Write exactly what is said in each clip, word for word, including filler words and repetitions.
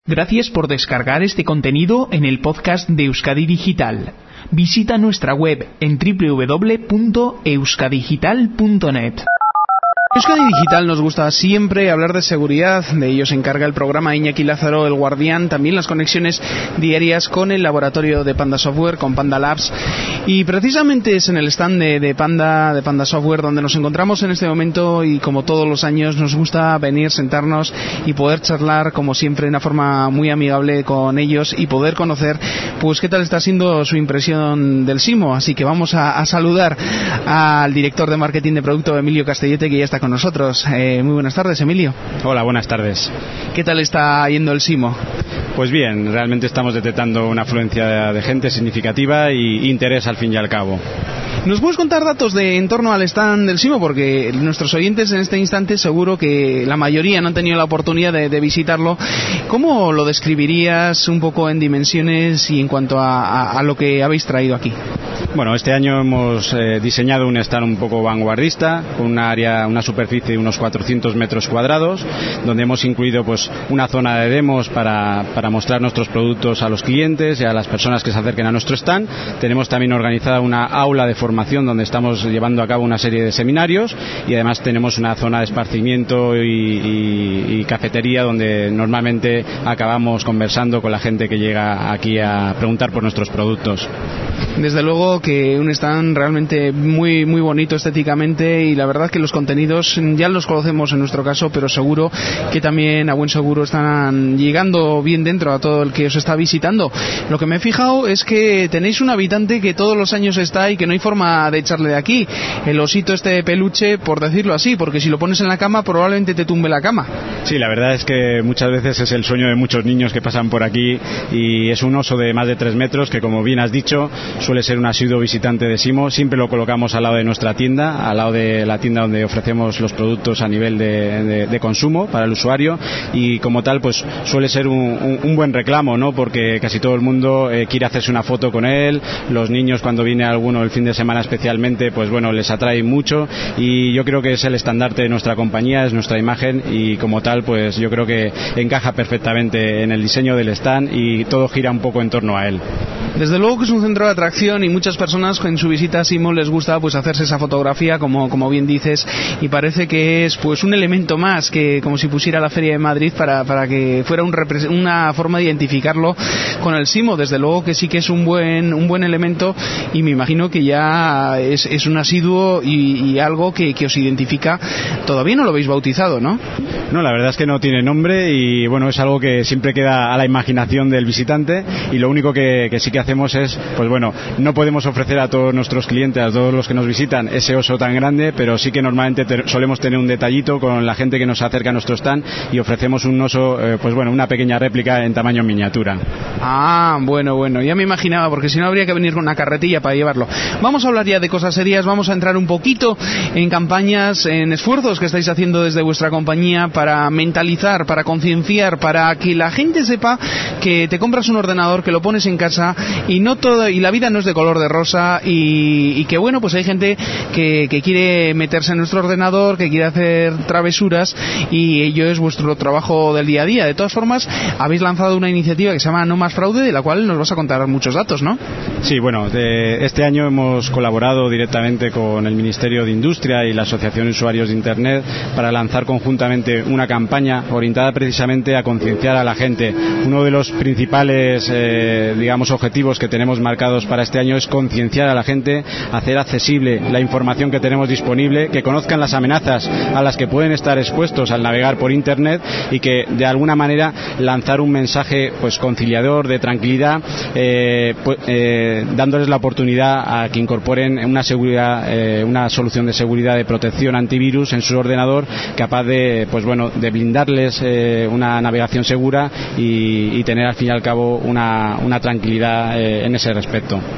Gracias por descargar este contenido en el podcast de Euskadi Digital. Visita nuestra web en doble u doble u doble u punto euskadigital punto net. Euskadi Digital nos gusta siempre hablar de seguridad, de ello se encarga el programa Iñaki Lázaro, el Guardián, también las conexiones diarias con el laboratorio de Panda Software, con Panda Labs, y precisamente es en el stand de, de Panda de Panda Software donde nos encontramos en este momento, y como todos los años nos gusta venir, sentarnos y poder charlar como siempre de una forma muy amigable con ellos y poder conocer pues qué tal está siendo su impresión del SIMO. Así que vamos a, a saludar al director de marketing de producto, Emilio Castellete, que ya está con nosotros. Eh, muy buenas tardes, Emilio. Hola, buenas tardes. ¿Qué tal está yendo el SIMO? Pues bien, realmente estamos detectando una afluencia de gente significativa y interés al fin y al cabo. ¿Nos puedes contar datos de en torno al stand del SIMO? Porque nuestros oyentes en este instante seguro que la mayoría no han tenido la oportunidad de, de visitarlo. ¿Cómo lo describirías un poco en dimensiones y en cuanto a, a, a lo que habéis traído aquí? Bueno, este año hemos eh, diseñado un stand un poco vanguardista, con una área, una superficie de unos cuatrocientos metros cuadrados, donde hemos incluido pues una zona de demos para, para mostrar nuestros productos a los clientes y a las personas que se acerquen a nuestro stand. Tenemos también organizada una aula de formación donde estamos llevando a cabo una serie de seminarios, y además tenemos una zona de esparcimiento y, y, y cafetería donde normalmente acabamos conversando con la gente que llega aquí a preguntar por nuestros productos. Desde luego que un stand realmente muy muy bonito estéticamente, y la verdad que los contenidos ya los conocemos en nuestro caso, pero seguro que también a buen seguro están llegando bien dentro a todo el que os está visitando. Lo que me he fijado es que tenéis un habitante que todos los años está y que no hay forma de echarle de aquí, el osito este de peluche, por decirlo así, porque si lo pones en la cama probablemente te tumbe la cama. Sí, la verdad es que muchas veces es el sueño de muchos niños que pasan por aquí, y es un oso de más de tres metros que, como bien has dicho, suele ser un asiduo visitante de SIMO. Siempre lo colocamos al lado de nuestra tienda, al lado de la tienda donde ofrecemos los productos a nivel de, de, de consumo para el usuario, y como tal pues suele ser un, un, un buen reclamo, ¿no? Porque casi todo el mundo eh, quiere hacerse una foto con él. Los niños, cuando viene alguno el fin de semana especialmente, pues bueno, les atrae mucho, y yo creo que es el estandarte de nuestra compañía, es nuestra imagen, y como tal pues yo creo que encaja perfectamente en el diseño del stand y todo gira un poco en torno a él. Desde luego que es un centro de atracción, y muchas personas en su visita a SIMO les gusta pues hacerse esa fotografía, como, como bien dices, y parece que es pues un elemento más, que como si pusiera la Feria de Madrid para, para que fuera un repre- una forma de identificarlo con el SIMO. Desde luego que sí que es un buen un buen elemento, y me imagino que ya es, es un asiduo y, y algo que, que os identifica. Todavía no lo habéis bautizado, ¿no? No, la verdad es que no tiene nombre, y bueno, es algo que siempre queda a la imaginación del visitante, y lo único que, que sí que hacemos es, pues bueno, no podemos ofrecer a todos nuestros clientes, a todos los que nos visitan, ese oso tan grande, pero sí que normalmente te, solemos tener un detallito con la gente que nos acerca a nuestro stand, y ofrecemos un oso, eh, pues bueno, una pequeña réplica en tamaño miniatura. Ah, bueno, bueno, ya me imaginaba, porque si no habría que venir con una carretilla para llevarlo. Vamos a hablar ya de cosas serias, vamos a entrar un poquito en campañas, en esfuerzos que estáis haciendo desde vuestra compañía para mentalizar, para concienciar, para que la gente sepa que te compras un ordenador, que lo pones en casa, y no todo, y la vida no es de color de rosa, y, y que bueno, pues hay gente que, que quiere meterse en nuestro ordenador, que quiere hacer travesuras, y ello es vuestro trabajo del día a día. De todas formas, habéis lanzado una iniciativa que se llama No Más Fraude, de la cual nos vas a contar muchos datos, ¿no? Sí, bueno, de este año hemos colaborado directamente con el Ministerio de Industria y la Asociación de Usuarios de Internet para lanzar conjuntamente una campaña orientada precisamente a concienciar a la gente. Uno de los principales, eh, digamos, objetivos que tenemos marcados para este año es concienciar a la gente, hacer accesible la información que tenemos disponible, que conozcan las amenazas a las que pueden estar expuestos al navegar por Internet, y que de alguna manera lanzar un mensaje pues conciliador, de tranquilidad, eh, pues, eh, dándoles la oportunidad a que incorporen una seguridad, eh, una solución de seguridad, de protección antivirus en su ordenador, capaz de, pues bueno, de brindarles eh, una navegación segura y, y tener al fin y al cabo una, una tranquilidad eh, en ese respecto.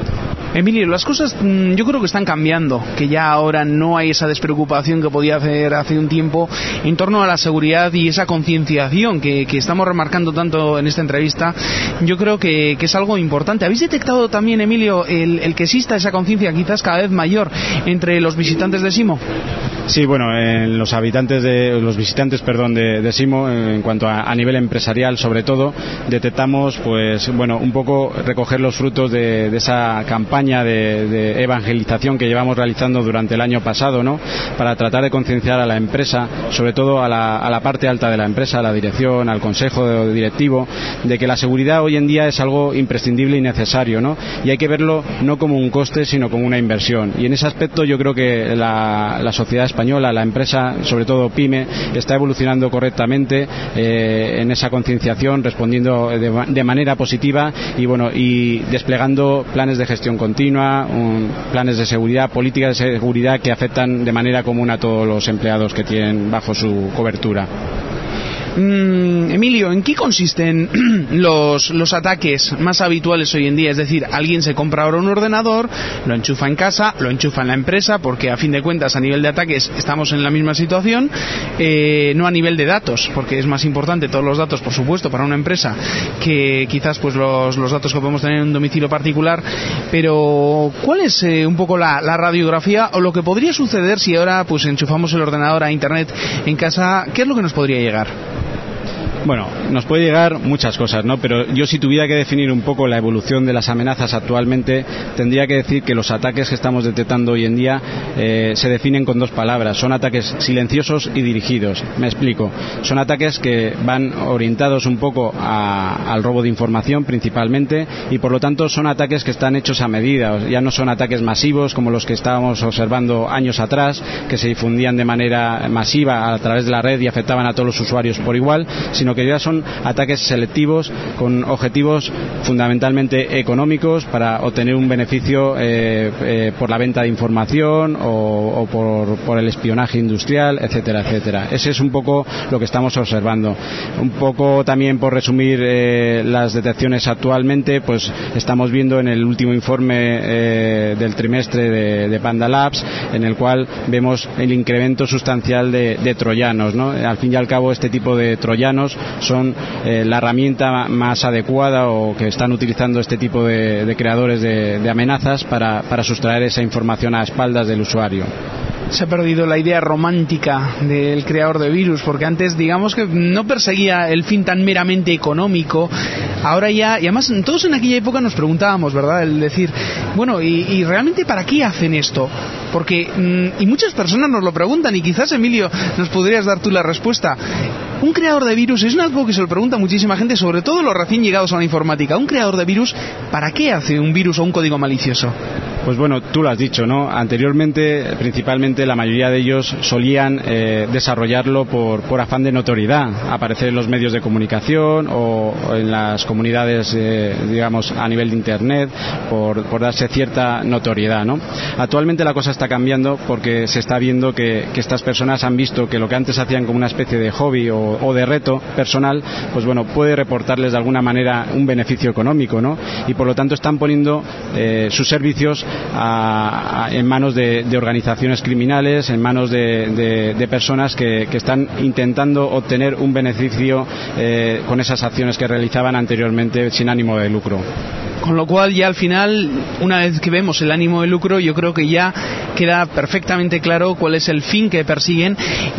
Emilio, las cosas mmm, yo creo que están cambiando, que ya ahora no hay esa despreocupación que podía hacer hace un tiempo en torno a la seguridad y esa concienciación que, que estamos remarcando tanto en esta entrevista. Yo creo que, que es algo importante. ¿Habéis detectado también, Emilio, el, el que exista esa conciencia quizás cada vez mayor entre los visitantes de Simo? Sí, bueno, en los habitantes de los visitantes, perdón, de, de Simo, en cuanto a, a nivel empresarial, sobre todo, detectamos, pues, bueno, un poco recoger los frutos de, de esa campaña de, de evangelización que llevamos realizando durante el año pasado, ¿no? Para tratar de concienciar a la empresa, sobre todo a la, a la parte alta de la empresa, a la dirección, al consejo directivo, de que la seguridad hoy en día es algo imprescindible y necesario, ¿no? Y hay que verlo no como un coste, sino como una inversión. Y en ese aspecto yo creo que la, la sociedad española, la empresa, sobre todo PYME, está evolucionando correctamente eh, en esa concienciación, respondiendo de, de manera positiva y bueno y desplegando planes de gestión continua, un, planes de seguridad, políticas de seguridad que afectan de manera común a todos los empleados que tienen bajo su cobertura. Mm, Emilio, ¿en qué consisten los, los ataques más habituales hoy en día? Es decir, alguien se compra ahora un ordenador, lo enchufa en casa, lo enchufa en la empresa, porque a fin de cuentas a nivel de ataques estamos en la misma situación, eh, no a nivel de datos, porque es más importante todos los datos, por supuesto, para una empresa que quizás pues los, los datos que podemos tener en un domicilio particular. Pero ¿cuál es eh, un poco la, la radiografía o lo que podría suceder si ahora pues enchufamos el ordenador a internet en casa? ¿Qué es lo que nos podría llegar? Bueno, nos puede llegar muchas cosas, ¿no? Pero yo, si tuviera que definir un poco la evolución de las amenazas actualmente, tendría que decir que los ataques que estamos detectando hoy en día eh, se definen con dos palabras. Son ataques silenciosos y dirigidos. Me explico. Son ataques que van orientados un poco a, al robo de información principalmente, y por lo tanto son ataques que están hechos a medida. Ya no son ataques masivos como los que estábamos observando años atrás, que se difundían de manera masiva a través de la red y afectaban a todos los usuarios por igual, sino que ya son ataques selectivos con objetivos fundamentalmente económicos para obtener un beneficio eh, eh, por la venta de información o, o por, por el espionaje industrial, etcétera, etcétera. Ese es un poco lo que estamos observando. Un poco también por resumir eh, las detecciones actualmente, pues estamos viendo en el último informe eh, del trimestre de, de Panda Labs, en el cual vemos el incremento sustancial de, de troyanos, ¿no? Al fin y al cabo, este tipo de troyanos son eh, la herramienta más adecuada o que están utilizando este tipo de, de creadores de, de amenazas para, para sustraer esa información a espaldas del usuario. Se ha perdido la idea romántica del creador de virus, porque antes digamos que no perseguía el fin tan meramente económico. Ahora ya, y además todos en aquella época nos preguntábamos, ¿verdad? El decir, bueno, ¿y, y realmente para qué hacen esto? Porque, mmm, y muchas personas nos lo preguntan, y quizás, Emilio, nos podrías dar tú la respuesta. Un creador de virus es algo que se lo pregunta muchísima gente, sobre todo los recién llegados a la informática. Un creador de virus, ¿para qué hace un virus o un código malicioso? Pues bueno, tú lo has dicho, ¿no? Anteriormente, principalmente, la mayoría de ellos solían eh, desarrollarlo por, por afán de notoriedad, aparecer en los medios de comunicación o, o en las comunidades, eh, digamos, a nivel de Internet, por, por darse cierta notoriedad, ¿no? Actualmente la cosa está cambiando porque se está viendo que, que estas personas han visto que lo que antes hacían como una especie de hobby o, o de reto personal, pues bueno, puede reportarles de alguna manera un beneficio económico, ¿no? Y por lo tanto están poniendo eh, sus servicios A, a, en manos de, de organizaciones criminales, en manos de, de, de personas que, que están intentando obtener un beneficio eh, con esas acciones que realizaban anteriormente sin ánimo de lucro. Con lo cual ya al final, una vez que vemos el ánimo de lucro, yo creo que ya queda perfectamente claro cuál es el fin que persiguen,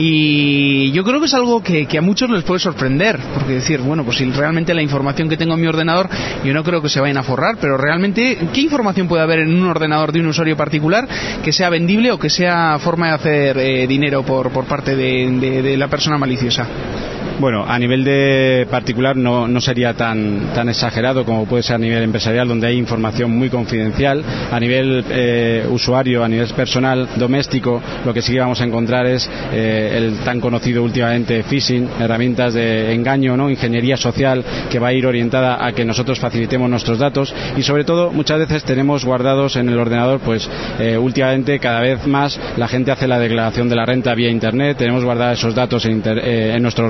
y yo creo que es algo que, que a muchos les puede sorprender, porque decir, bueno, pues si realmente la información que tengo en mi ordenador, yo no creo que se vayan a forrar, pero realmente, ¿qué información puede haber en un ordenador de un usuario particular que sea vendible o que sea forma de hacer eh, dinero por, por parte de, de, de la persona maliciosa? Bueno, a nivel de particular no, no sería tan, tan exagerado como puede ser a nivel empresarial, donde hay información muy confidencial. A nivel eh, usuario, a nivel personal, doméstico, lo que sí que vamos a encontrar es eh, el tan conocido últimamente phishing, herramientas de engaño, ¿no? Ingeniería social, que va a ir orientada a que nosotros facilitemos nuestros datos, y sobre todo muchas veces tenemos guardados en el ordenador, pues eh, últimamente cada vez más la gente hace la declaración de la renta vía internet, tenemos guardados esos datos en, inter, eh, en nuestro ordenador,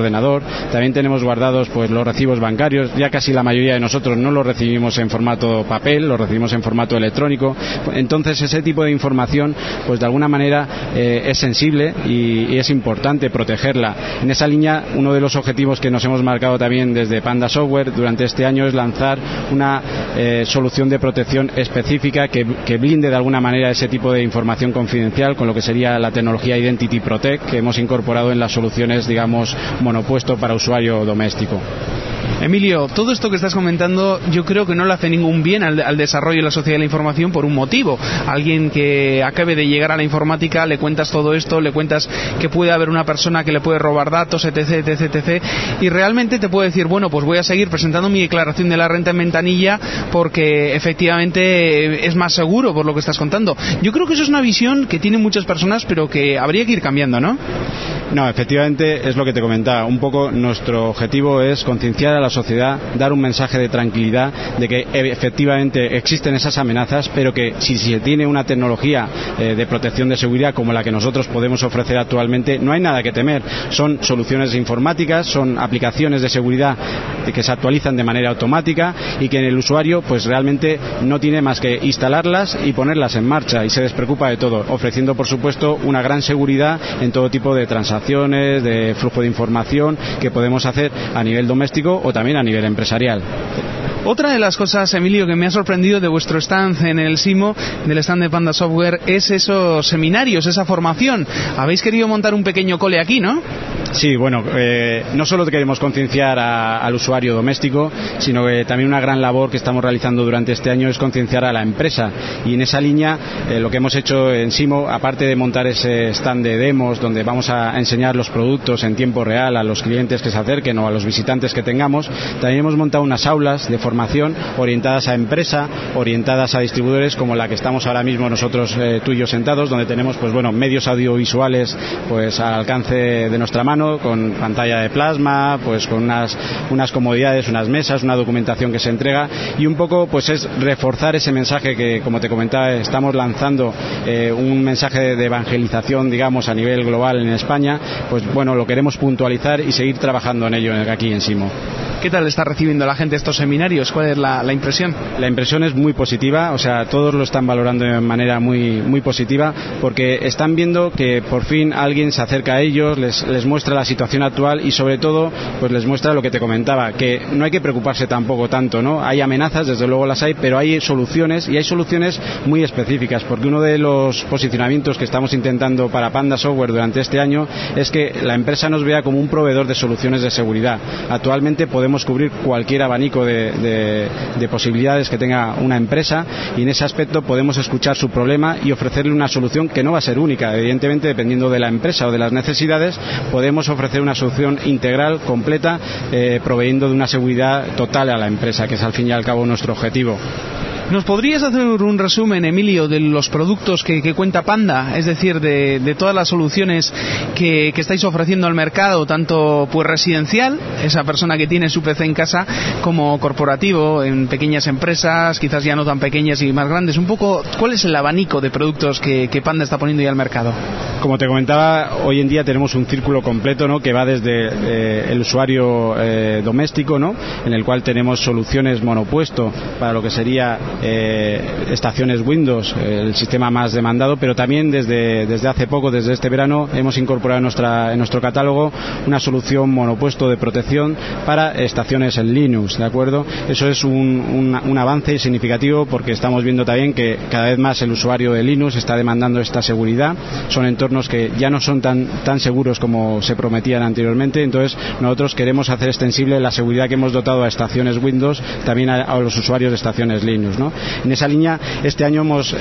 ordenador. También tenemos guardados pues los recibos bancarios. Ya casi la mayoría de nosotros no los recibimos en formato papel, los recibimos en formato electrónico. Entonces ese tipo de información pues de alguna manera eh, es sensible y, y es importante protegerla. En esa línea, uno de los objetivos que nos hemos marcado también desde Panda Software durante este año es lanzar una eh, solución de protección específica que, que blinde de alguna manera ese tipo de información confidencial con lo que sería la tecnología Identity Protect que hemos incorporado en las soluciones, digamos, monopuesto para usuario doméstico. Emilio, todo esto que estás comentando yo creo que no le hace ningún bien al, al desarrollo de la sociedad de la información por un motivo. Alguien que acabe de llegar a la informática, le cuentas todo esto, le cuentas que puede haber una persona que le puede robar datos, etc, etc, etc, y realmente te puede decir, bueno, pues voy a seguir presentando mi declaración de la renta en ventanilla porque efectivamente es más seguro por lo que estás contando. Yo creo que eso es una visión que tienen muchas personas, pero que habría que ir cambiando, ¿no? No, efectivamente es lo que te comentaba. Un poco nuestro objetivo es concienciar a la sociedad, dar un mensaje de tranquilidad de que efectivamente existen esas amenazas, pero que si se tiene una tecnología eh, de protección de seguridad como la que nosotros podemos ofrecer actualmente, no hay nada que temer. Son soluciones informáticas, son aplicaciones de seguridad que se actualizan de manera automática y que el usuario pues realmente no tiene más que instalarlas y ponerlas en marcha y se despreocupa de todo, ofreciendo por supuesto una gran seguridad en todo tipo de transacciones, de flujo de información que podemos hacer a nivel doméstico o también a nivel empresarial. Otra de las cosas, Emilio, que me ha sorprendido de vuestro stand en el SIMO, del stand de Panda Software, es esos seminarios, esa formación. Habéis querido montar un pequeño cole aquí, ¿no? Sí, bueno, eh, no solo queremos concienciar a, al usuario doméstico, sino que también una gran labor que estamos realizando durante este año es concienciar a la empresa. Y en esa línea, eh, lo que hemos hecho en SIMO, aparte de montar ese stand de demos donde vamos a enseñar los productos en tiempo real a los clientes que se acerquen o a los visitantes que tengamos, también hemos montado unas aulas de formación formación orientadas a empresa, orientadas a distribuidores como la que estamos ahora mismo nosotros eh, tú y yo sentados, donde tenemos pues bueno medios audiovisuales pues al alcance de nuestra mano, con pantalla de plasma, pues con unas unas comodidades, unas mesas, una documentación que se entrega y un poco pues es reforzar ese mensaje que, como te comentaba, estamos lanzando eh, un mensaje de, de evangelización, digamos, a nivel global en España. Pues bueno, lo queremos puntualizar y seguir trabajando en ello aquí en SIMO. ¿Qué tal está recibiendo la gente estos seminarios? ¿Cuál es la, la impresión? La impresión es muy positiva, o sea, todos lo están valorando de manera muy muy positiva, porque están viendo que por fin alguien se acerca a ellos, les, les muestra la situación actual y sobre todo pues les muestra lo que te comentaba, que no hay que preocuparse tampoco tanto, ¿no? Hay amenazas, desde luego las hay, pero hay soluciones y hay soluciones muy específicas, porque uno de los posicionamientos que estamos intentando para Panda Software durante este año es que la empresa nos vea como un proveedor de soluciones de seguridad. Actualmente podemos cubrir cualquier abanico de, de, de posibilidades que tenga una empresa y en ese aspecto podemos escuchar su problema y ofrecerle una solución que no va a ser única. Evidentemente, dependiendo de la empresa o de las necesidades, podemos ofrecer una solución integral, completa, eh, proveyendo de una seguridad total a la empresa, que es al fin y al cabo nuestro objetivo. ¿Nos podrías hacer un resumen, Emilio, de los productos que, que cuenta Panda? Es decir, de, de todas las soluciones que, que estáis ofreciendo al mercado, tanto pues residencial, esa persona que tiene su P C en casa, como corporativo, en pequeñas empresas, quizás ya no tan pequeñas y más grandes. Un poco, ¿cuál es el abanico de productos que, que Panda está poniendo ya al mercado? Como te comentaba, hoy en día tenemos un círculo completo, ¿no?, que va desde eh, el usuario eh, doméstico, ¿no?, en el cual tenemos soluciones monopuesto para lo que sería Eh, estaciones Windows, eh, el sistema más demandado, pero también desde, desde hace poco, desde este verano, hemos incorporado en, nuestra, en nuestro catálogo una solución monopuesto de protección para estaciones en Linux, ¿de acuerdo? Eso es un, un, un avance significativo porque estamos viendo también que cada vez más el usuario de Linux está demandando esta seguridad. Son entornos que ya no son tan, tan seguros como se prometían anteriormente, entonces nosotros queremos hacer extensible la seguridad que hemos dotado a estaciones Windows también a, a los usuarios de estaciones Linux, ¿no? En esa línea, este año hemos eh,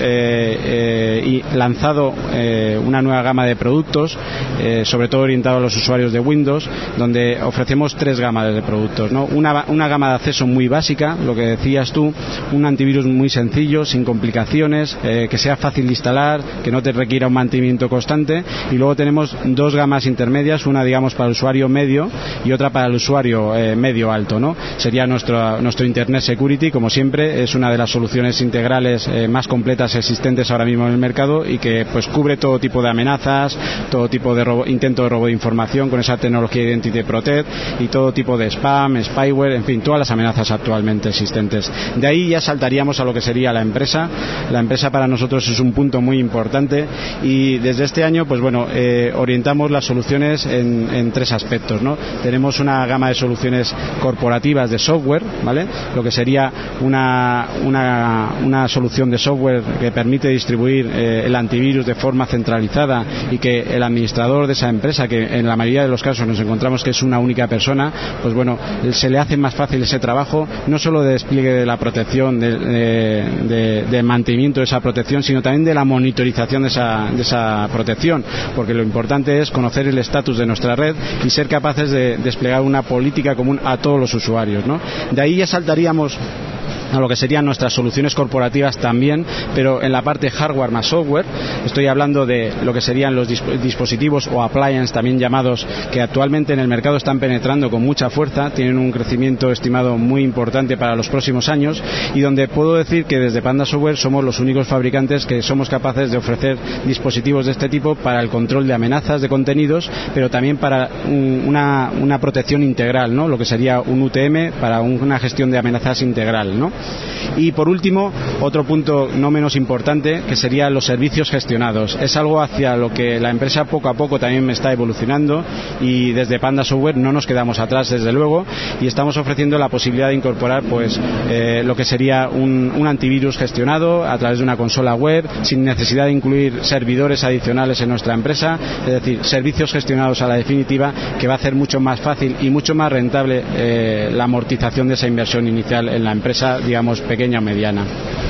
eh, lanzado eh, una nueva gama de productos, eh, sobre todo orientado a los usuarios de Windows, donde ofrecemos tres gamas de productos, ¿no? Una, una gama de acceso muy básica, lo que decías tú, un antivirus muy sencillo, sin complicaciones, eh, que sea fácil de instalar, que no te requiera un mantenimiento constante, y luego tenemos dos gamas intermedias, una digamos para el usuario medio y otra para el usuario eh, medio alto, ¿no? Sería nuestro, nuestro Internet Security, como siempre, es una de las soluciones soluciones integrales eh, más completas existentes ahora mismo en el mercado y que pues cubre todo tipo de amenazas, todo tipo de robo, intento de robo de información con esa tecnología Identity Protect y todo tipo de spam, spyware, en fin, todas las amenazas actualmente existentes. De ahí ya saltaríamos a lo que sería la empresa. La empresa para nosotros es un punto muy importante y desde este año pues bueno, eh, orientamos las soluciones en, en tres aspectos, ¿no? Tenemos una gama de soluciones corporativas de software, ¿vale? Lo que sería una, una, una solución de software que permite distribuir eh, el antivirus de forma centralizada y que el administrador de esa empresa, que en la mayoría de los casos nos encontramos que es una única persona, pues bueno, se le hace más fácil ese trabajo, no solo de despliegue de la protección, de, de, de, de mantenimiento de esa protección, sino también de la monitorización de esa, de esa protección, porque lo importante es conocer el estatus de nuestra red y ser capaces de desplegar una política común a todos los usuarios, ¿no? De ahí ya saltaríamos a lo que serían nuestras soluciones corporativas también, pero en la parte hardware más software. Estoy hablando de lo que serían los dispositivos o appliances también llamados, que actualmente en el mercado están penetrando con mucha fuerza, tienen un crecimiento estimado muy importante para los próximos años y donde puedo decir que desde Panda Software somos los únicos fabricantes que somos capaces de ofrecer dispositivos de este tipo para el control de amenazas de contenidos, pero también para un, una, una protección integral, ¿no? Lo que sería un U T M para un, una gestión de amenazas integral, ¿no? Y por último, otro punto no menos importante, que serían los servicios gestionados. Es algo hacia lo que la empresa poco a poco también está evolucionando y desde Panda Software no nos quedamos atrás, desde luego, y estamos ofreciendo la posibilidad de incorporar pues eh, lo que sería un, un antivirus gestionado a través de una consola web, sin necesidad de incluir servidores adicionales en nuestra empresa, es decir, servicios gestionados a la definitiva, que va a hacer mucho más fácil y mucho más rentable eh, la amortización de esa inversión inicial en la empresa, digamos, pequeña o mediana.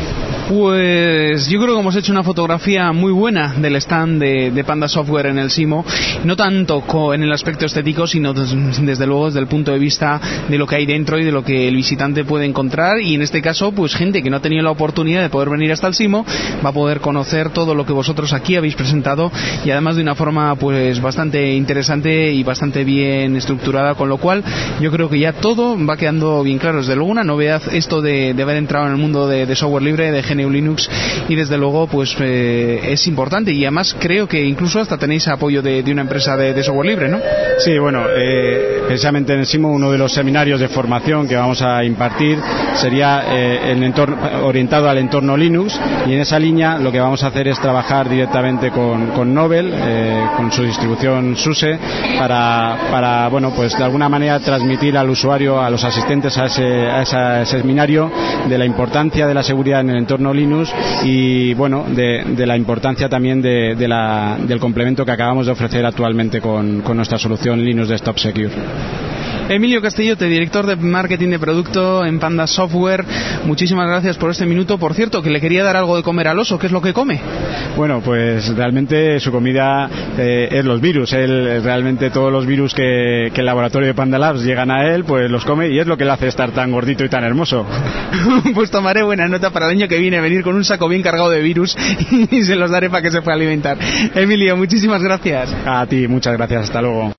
Pues yo creo que hemos hecho una fotografía muy buena del stand de, de Panda Software en el SIMO, no tanto co, en el aspecto estético, sino des, desde luego desde el punto de vista de lo que hay dentro y de lo que el visitante puede encontrar, y en este caso pues gente que no ha tenido la oportunidad de poder venir hasta el SIMO va a poder conocer todo lo que vosotros aquí habéis presentado, y además de una forma pues bastante interesante y bastante bien estructurada, con lo cual yo creo que ya todo va quedando bien claro. Desde luego una novedad esto de, de haber entrado en el mundo de, de software libre, de G N U Linux, y desde luego pues eh, es importante, y además creo que incluso hasta tenéis apoyo de, de una empresa de, de software libre, ¿no? Sí, bueno, eh, precisamente en el SIMO uno de los seminarios de formación que vamos a impartir sería eh, el entorno, orientado al entorno Linux, y en esa línea lo que vamos a hacer es trabajar directamente con, con Novell, eh, con su distribución SUSE, para, para bueno, pues de alguna manera transmitir al usuario, a los asistentes a ese, a ese seminario, de la importancia de la seguridad en el entorno Linux y bueno, de, de la importancia también de, de la, del complemento que acabamos de ofrecer actualmente con, con nuestra solución Linux Desktop Secure. Emilio Castellote, director de marketing de producto en Panda Software, muchísimas gracias por este minuto. Por cierto, que le quería dar algo de comer al oso, ¿qué es lo que come? Bueno, pues realmente su comida eh, es los virus. Él, realmente todos los virus que, que el laboratorio de Panda Labs llegan a él, pues los come, y es lo que le hace estar tan gordito y tan hermoso. Pues tomaré buena nota para el año que viene, venir con un saco bien cargado de virus y se los daré para que se pueda alimentar. Emilio, muchísimas gracias. A ti, muchas gracias, hasta luego.